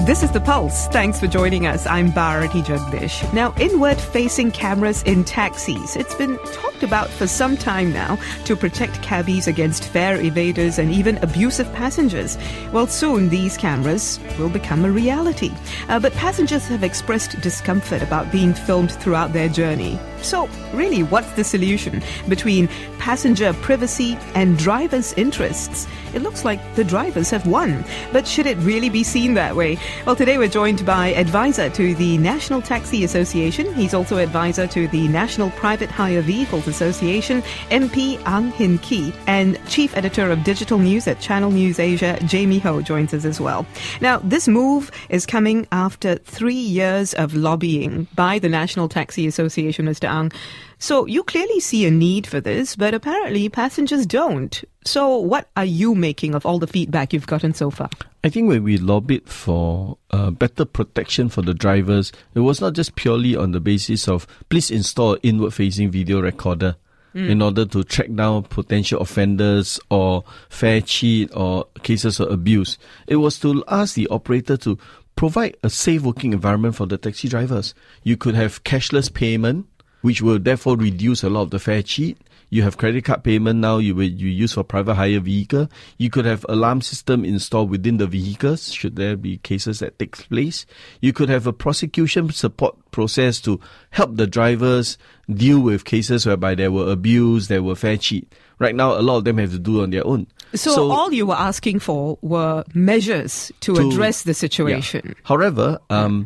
This is The Pulse. Thanks for joining us. I'm Bharati Jagdish. Now, inward-facing cameras in taxis. It's been talked about for some time now to protect cabbies against fare evaders and even abusive passengers. Well, soon these cameras will become a reality. But passengers have expressed discomfort about being filmed throughout their journey. So, really, what's the solution between passenger privacy and drivers' interests? It looks like the drivers have won. But should it really be seen that way? Well, today we're joined by advisor to the National Taxi Association. He's also advisor to the National Private Hire Vehicles Association, MP Ang Hin Kee, and chief editor of digital news at Channel News Asia, Jamie Ho, joins us as well. Now, this move is coming after 3 years of lobbying by the National Taxi Association, Mr. Ang. So you clearly see a need for this, but apparently passengers don't. So what are you making of all the feedback you've gotten so far? I think when we lobbied for better protection for the drivers, it was not just purely on the basis of please install an inward-facing video recorder in order to track down potential offenders or fare cheat or cases of abuse. It was to ask the operator to provide a safe working environment for the taxi drivers. You could have cashless payment, which will therefore reduce a lot of the fare cheat. You have credit card payment now you use for private hire vehicle. You could have alarm system installed within the vehicles should there be cases that take place. You could have a prosecution support process to help the drivers deal with cases whereby there were abuse, there were fare cheat. Right now, a lot of them have to do on their own. So all you were asking for were measures to address the situation. Yeah. However,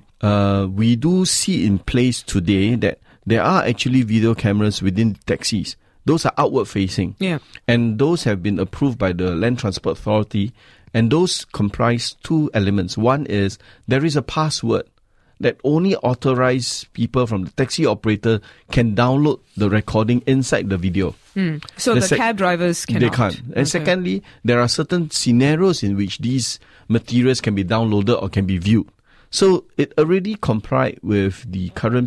we do see in place today that there are actually video cameras within taxis. Those are outward facing. Yeah. And those have been approved by the Land Transport Authority. And those comprise two elements. One is there is a password that only authorized people from the taxi operator can download the recording inside the video. So the cab drivers cannot? They can't. And secondly, there are certain scenarios in which these materials can be downloaded or can be viewed. So it already complied with the current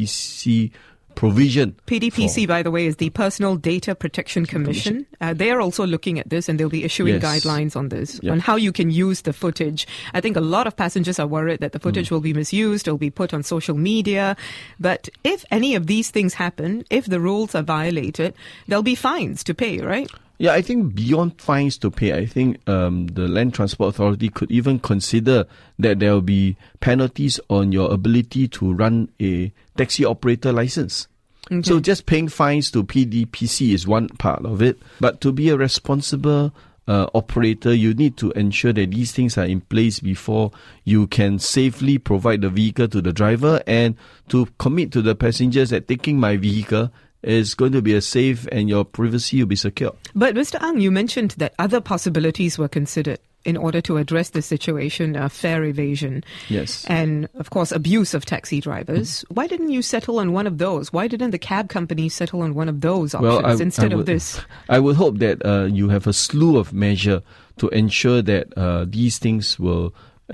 PDPC provision. PDPC, by the way, is the Personal Data Protection Commission. They are also looking at this and they'll be issuing guidelines on this, on how you can use the footage. I think a lot of passengers are worried that the footage will be misused, will be put on social media. But if any of these things happen, if the rules are violated, there'll be fines to pay, right? Yeah, I think beyond fines to pay, I think the Land Transport Authority could even consider that there will be penalties on your ability to run a taxi operator license. Okay. So just paying fines to PDPC is one part of it. But to be a responsible operator, you need to ensure that these things are in place before you can safely provide the vehicle to the driver and to commit to the passengers that taking my vehicle is going to be a safe and your privacy will be secure. But Mr. Ang, you mentioned that other possibilities were considered in order to address the situation, fare evasion. Yes. And, of course, abuse of taxi drivers. Why didn't you settle on one of those? Why didn't the cab companies settle on one of those options instead of this? I would hope that you have a slew of measures to ensure that these things will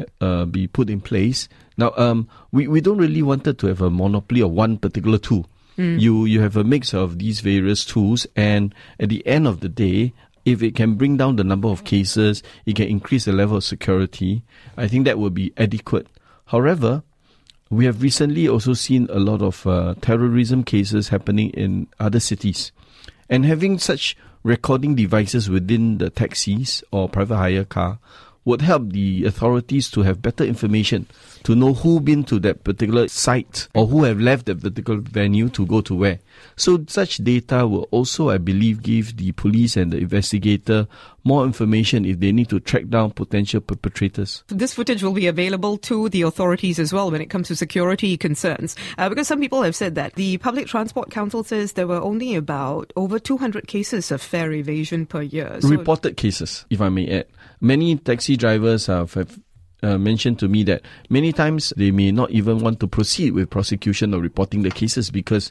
be put in place. Now, we don't really want to have a monopoly of one particular tool. You have a mix of these various tools, and at the end of the day, if it can bring down the number of cases, it can increase the level of security, I think that would be adequate. However, we have recently also seen a lot of terrorism cases happening in other cities. And having such recording devices within the taxis or private hire car would help the authorities to have better information, to know who been to that particular site or who have left that particular venue to go to where. So such data will also, I believe, give the police and the investigator more information if they need to track down potential perpetrators. This footage will be available to the authorities as well when it comes to security concerns. Because some people have said that the Public Transport Council says there were only about over 200 cases of fare evasion per year. So reported cases, if I may add. Many taxi drivers have mentioned to me that many times they may not even want to proceed with prosecution or reporting the cases because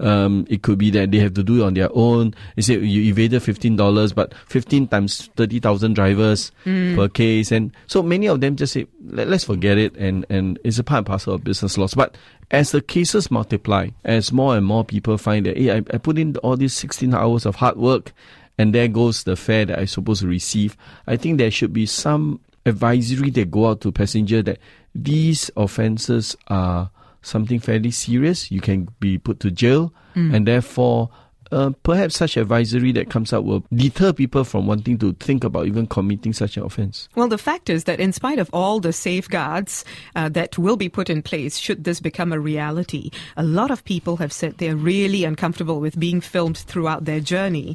it could be that they have to do it on their own. They say you evaded $15, but 15 times 30,000 drivers per case. And so many of them just say, let's forget it. And it's a part and parcel of business loss. But as the cases multiply, as more and more people find that, hey, I put in all these 16 hours of hard work, and there goes the fare that I'm supposed to receive, I think there should be some advisory that go out to passenger that these offences are something fairly serious. You can be put to jail, and therefore perhaps such advisory that comes out will deter people from wanting to think about even committing such an offence. Well, the fact is that in spite of all the safeguards that will be put in place should this become a reality, a lot of people have said they're really uncomfortable with being filmed throughout their journey.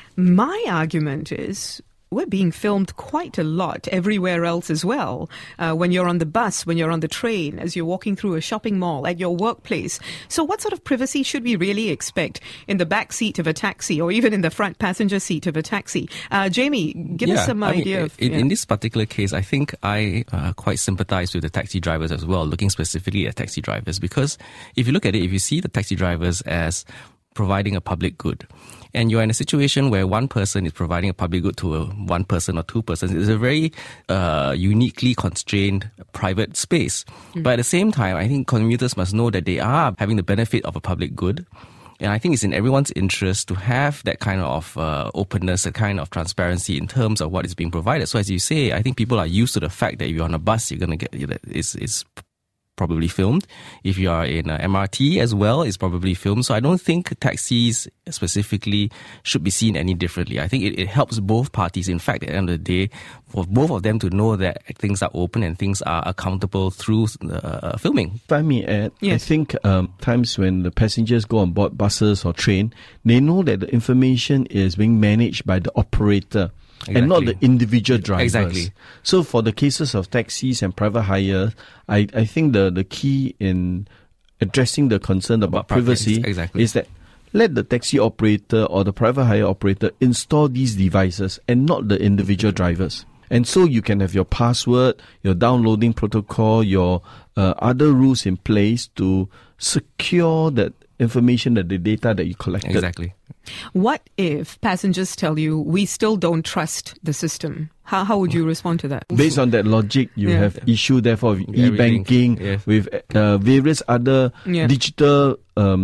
My argument is we're being filmed quite a lot everywhere else as well. When you're on the bus, when you're on the train, as you're walking through a shopping mall, at your workplace. So what sort of privacy should we really expect in the back seat of a taxi or even in the front passenger seat of a taxi? Jamie, give us some idea. In this particular case, I think I quite sympathize with the taxi drivers as well, looking specifically at taxi drivers. Because if you look at it, if you see the taxi drivers as providing a public good, and you're in a situation where one person is providing a public good to one person or two persons, it's a very uniquely constrained private space. But at the same time, I think commuters must know that they are having the benefit of a public good. And I think it's in everyone's interest to have that kind of openness, that kind of transparency in terms of what is being provided. So as you say, I think people are used to the fact that if you're on a bus, you're going to get it's probably filmed. If you are in MRT as well, it's probably filmed. So I don't think taxis specifically should be seen any differently. I think it helps both parties. In fact, at the end of the day, for both of them to know that things are open and things are accountable through filming. If I may add, I think times when the passengers go on board buses or train, they know that the information is being managed by the operator. Exactly. And not the individual drivers. Exactly. So for the cases of taxis and private hire, I think the key in addressing the concern about privacy is that let the taxi operator or the private hire operator install these devices and not the individual drivers. And so you can have your password, your downloading protocol, your other rules in place to secure that information, that the data that you collected. Exactly. What if passengers tell you, we still don't trust the system? How would you respond to that? Based on that logic, you have issue, therefore, with e-banking, with various other digital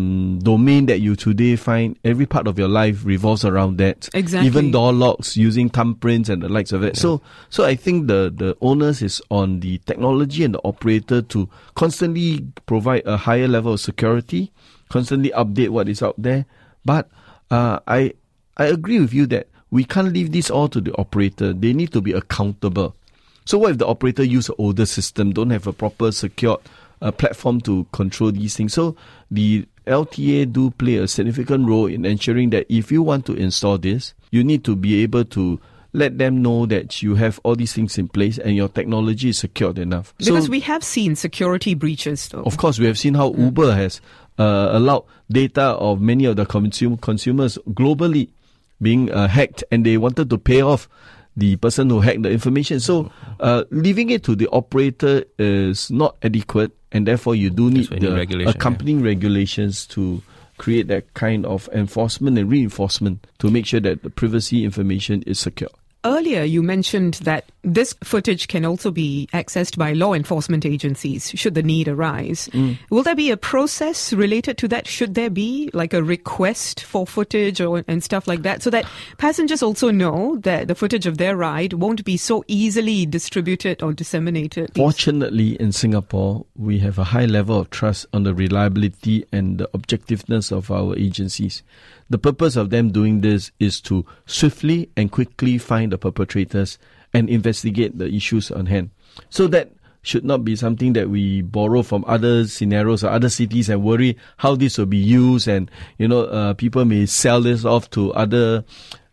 domain that you today find. Every part of your life revolves around that. Exactly. Even door locks using thumbprints and the likes of it. Yeah. So I think the onus is on the technology and the operator to constantly provide a higher level of security, constantly update what is out there. But I agree with you that we can't leave this all to the operator. They need to be accountable. So what if the operator use an older system, don't have a proper secured platform to control these things? So the LTA do play a significant role in ensuring that if you want to install this, you need to be able to let them know that you have all these things in place and your technology is secured enough. Because we have seen security breaches, though. Of course, we have seen how Uber has allowed data of many of the consumers globally being hacked, and they wanted to pay off the person who hacked the information. So leaving it to the operator is not adequate, and therefore you do need the accompanying regulations to create that kind of enforcement and reinforcement to make sure that the privacy information is secure. Earlier, you mentioned that this footage can also be accessed by law enforcement agencies should the need arise. Will there be a process related to that? Should there be like a request for footage and stuff like that, so that passengers also know that the footage of their ride won't be so easily distributed or disseminated? Fortunately, in Singapore, we have a high level of trust on the reliability and the objectiveness of our agencies. The purpose of them doing this is to swiftly and quickly find the perpetrators and investigate the issues on hand. So that should not be something that we borrow from other scenarios or other cities and worry how this will be used, and people may sell this off to other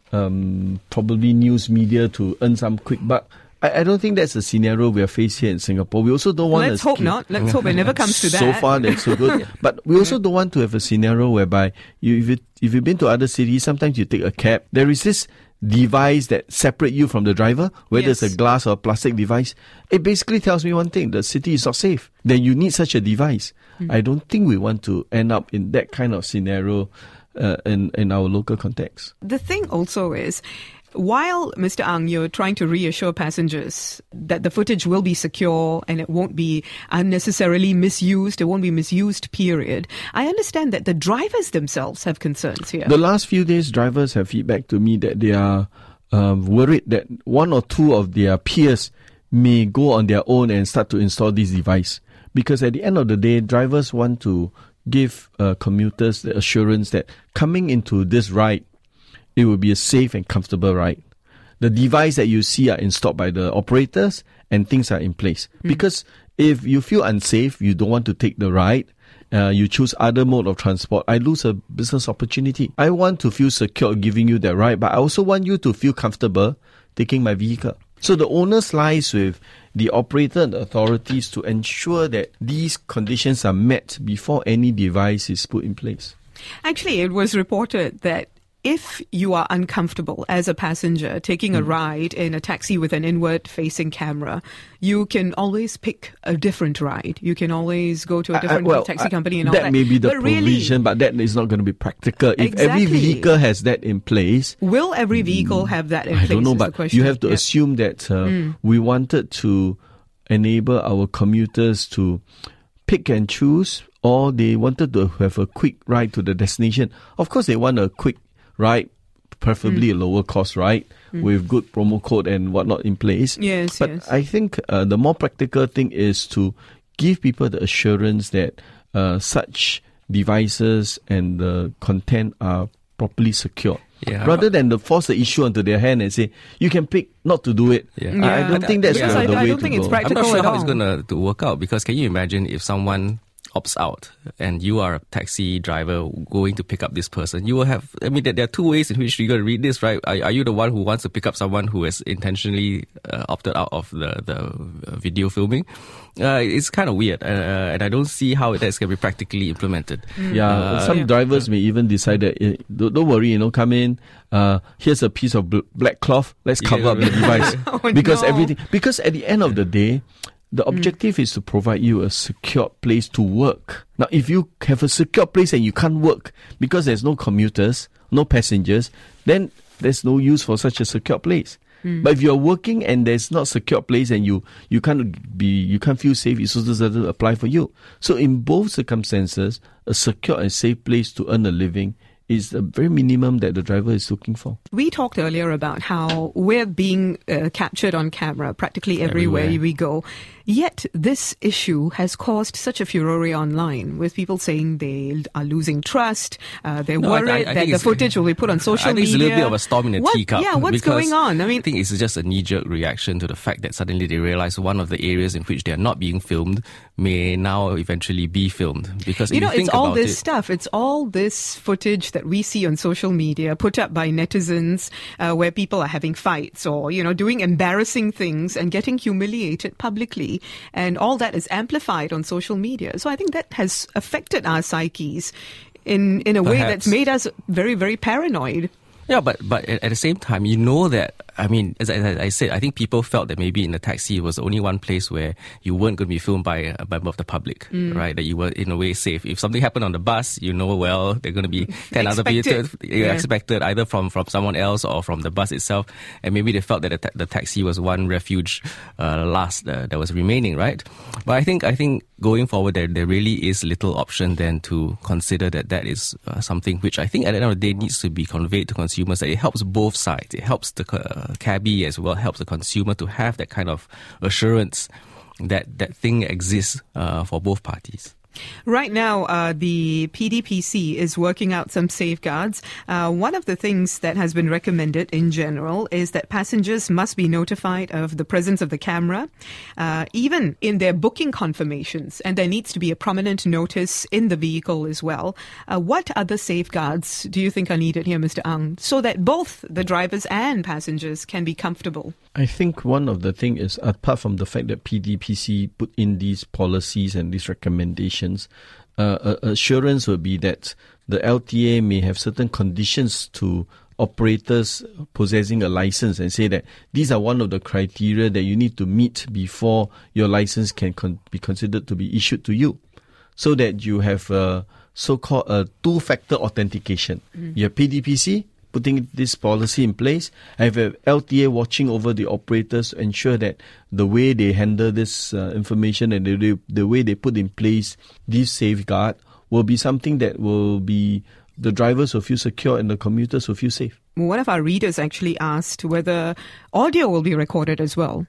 probably news media to earn some quick buck. I don't think that's a scenario we are faced here in Singapore. We also don't want to... Let's hope not. Let's hope it never comes to that. So far, that's so good. But we also don't want to have a scenario whereby if you've been to other cities, sometimes you take a cab. There is this device that separates you from the driver, whether it's a glass or a plastic device. It basically tells me one thing: the city is not safe. Then you need such a device. I don't think we want to end up in that kind of scenario in our local context. The thing also is, while, Mr. Ang, you're trying to reassure passengers that the footage will be secure and it won't be unnecessarily misused, it won't be misused, period, I understand that the drivers themselves have concerns here. The last few days, drivers have feedback to me that they are worried that one or two of their peers may go on their own and start to install this device. Because at the end of the day, drivers want to give commuters the assurance that coming into this ride, it will be a safe and comfortable ride. The device that you see are installed by the operators and things are in place. Because if you feel unsafe, you don't want to take the ride, you choose other mode of transport, I lose a business opportunity. I want to feel secure giving you that ride, but I also want you to feel comfortable taking my vehicle. So the onus lies with the operator and the authorities to ensure that these conditions are met before any device is put in place. Actually, it was reported that if you are uncomfortable as a passenger taking a ride in a taxi with an inward-facing camera, you can always pick a different ride. You can always go to a different taxi company and all that. That may be the provision, but that is not going to be practical. If Exactly. every vehicle has that in place... Will every vehicle have that in place? I don't know, is the but question. you have to assume that we wanted to enable our commuters to pick and choose, or they wanted to have a quick ride to the destination. Of course, they want a quick ride, preferably a lower cost ride with good promo code and whatnot in place. Yes, but yes. I think the more practical thing is to give people the assurance that such devices and the content are properly secured. Yeah. Rather than to force the issue onto their hand and say, you can pick not to do it. Yeah. I don't think that's Because the I way don't to think go. it's I'm practical not sure at how all. it's going to work out, because can you imagine if someone opts out and you are a taxi driver going to pick up this person? You will have, I mean, there are two ways in which you're going to read this, right? Are you the one who wants to pick up someone who has intentionally opted out of the video filming? It's kind of weird, and I don't see how that's going to be practically implemented. Yeah, some drivers may even decide that, don't worry, come in, here's a piece of black cloth, let's cover up the device. Because at the end of the day, the objective is to provide you a secure place to work. Now, if you have a secure place and you can't work because there's no commuters, no passengers, then there's no use for such a secure place. But if you're working and there's not a secure place and you can't feel safe, it also doesn't apply for you. So in both circumstances, a secure and safe place to earn a living is the very minimum that the driver is looking for. We talked earlier about how we're being captured on camera practically everywhere we go. Yet this issue has caused such a furore online, with people saying they are losing trust. They're worried that the footage will be put on social media. I think it's a little bit of a storm in a teacup. Yeah, what's going on? I think it's just a knee-jerk reaction to the fact that suddenly they realize one of the areas in which they are not being filmed may now eventually be filmed. Because if you think it's all about this it, stuff. It's all this footage that we see on social media put up by netizens where people are having fights or, doing embarrassing things and getting humiliated publicly. And all that is amplified on social media. So I think that has affected our psyches in a way that's made us very, very paranoid. Yeah, but at the same time, that, as I said, I think people felt that maybe in the taxi it was only one place where you weren't going to be filmed by a member of the public, right? That you were in a way safe. If something happened on the bus, they're going to be 10 other people expected either from someone else or from the bus itself. And maybe they felt that the taxi was one refuge that was remaining, right? But I think going forward, there really is little option then to consider that is something which I think at the end of the day needs to be conveyed to consumers, that it helps both sides. It helps the cabbie as well, helps the consumer to have that kind of assurance that thing exists for both parties. Right now, the PDPC is working out some safeguards. One of the things that has been recommended in general is that passengers must be notified of the presence of the camera, even in their booking confirmations, and there needs to be a prominent notice in the vehicle as well. What other safeguards do you think are needed here, Mr. Ang, so that both the drivers and passengers can be comfortable? I think one of the things is, apart from the fact that PDPC put in these policies and these recommendations, assurance will be that the LTA may have certain conditions to operators possessing a license and say that these are one of the criteria that you need to meet before your license can be considered to be issued to you, so that you have a so-called a two-factor authentication. You have PDPC putting this policy in place. I have a LTA watching over the operators to ensure that the way they handle this information and the way they put in place this safeguard will be something that will be, the drivers will feel secure and the commuters will feel safe. One of our readers actually asked whether audio will be recorded as well.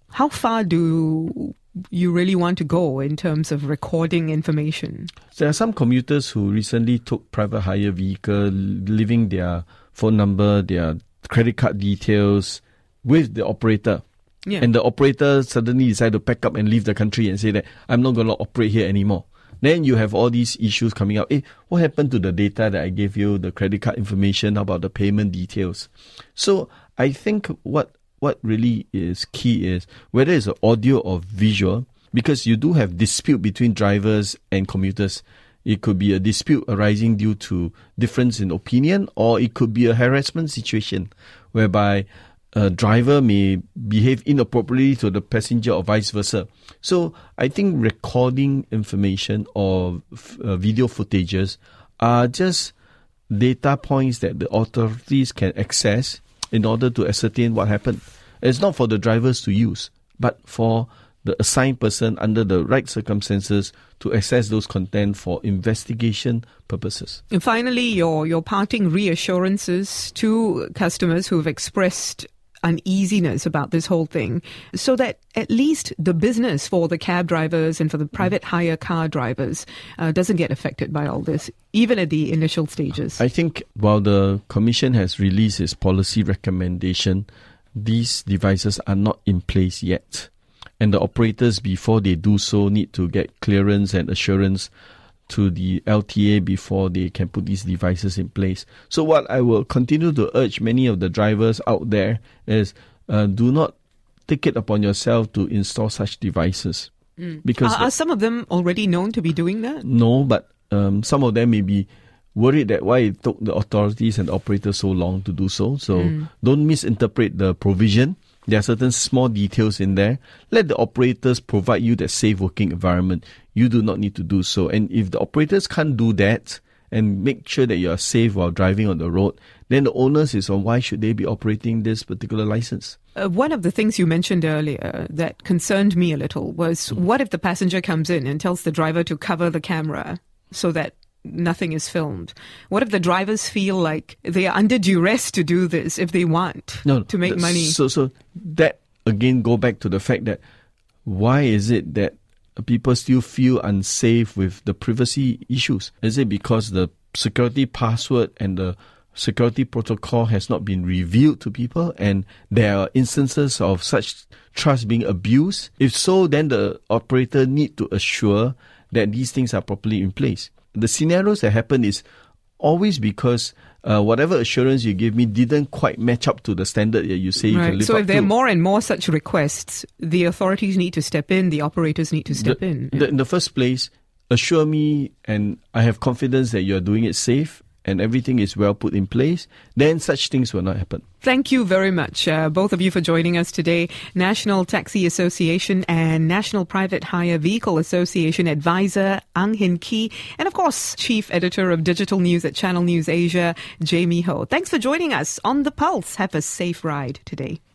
How far do you really want to go in terms of recording information? There are some commuters who recently took private hire vehicle, leaving their phone number, their credit card details with the operator. Yeah. And the operator suddenly decided to pack up and leave the country and say that I'm not going to operate here anymore. Then you have all these issues coming up. What happened to the data that I gave you, the credit card information, about the payment details? So I think what really is key is whether it's audio or visual, because you do have dispute between drivers and commuters. It could be a dispute arising due to difference in opinion, or it could be a harassment situation whereby a driver may behave inappropriately to the passenger or vice versa. So I think recording information or video footages are just data points that the authorities can access in order to ascertain what happened. It's not for the drivers to use, but for the assigned person under the right circumstances to access those content for investigation purposes. And finally, your parting reassurances to customers who have expressed uneasiness about this whole thing, so that at least the business for the cab drivers and for the private hire car drivers doesn't get affected by all this, even at the initial stages. I think while the Commission has released its policy recommendation, these devices are not in place yet. And the operators, before they do so, need to get clearance and assurance to the LTA before they can put these devices in place. So what I will continue to urge many of the drivers out there is do not take it upon yourself to install such devices. Because are some of them already known to be doing that? No, but some of them may be worried that why it took the authorities and the operators so long to do so. So don't misinterpret the provision. There are certain small details in there. Let the operators provide you that safe working environment. You do not need to do so. And if the operators can't do that and make sure that you are safe while driving on the road, then the onus is on why should they be operating this particular license. One of the things you mentioned earlier that concerned me a little was what if the passenger comes in and tells the driver to cover the camera so that nothing is filmed? What if the drivers feel like they are under duress to do this if they want to make money? So that again go back to the fact that why is it that people still feel unsafe with the privacy issues? Is it because the security password and the security protocol has not been revealed to people and there are instances of such trust being abused? If so, then the operator need to assure that these things are properly in place. The scenarios that happen is always because whatever assurance you give me didn't quite match up to the standard that you say you can live up to. So if there are more and more such requests, the authorities need to step in, the operators need to step in. In the first place, assure me and I have confidence that you're doing it safe and everything is well put in place, then such things will not happen. Thank you very much, both of you, for joining us today. National Taxi Association and National Private Hire Vehicle Association advisor Ang Hin Kee, and of course, Chief Editor of Digital News at Channel News Asia, Jamie Ho. Thanks for joining us on The Pulse. Have a safe ride today.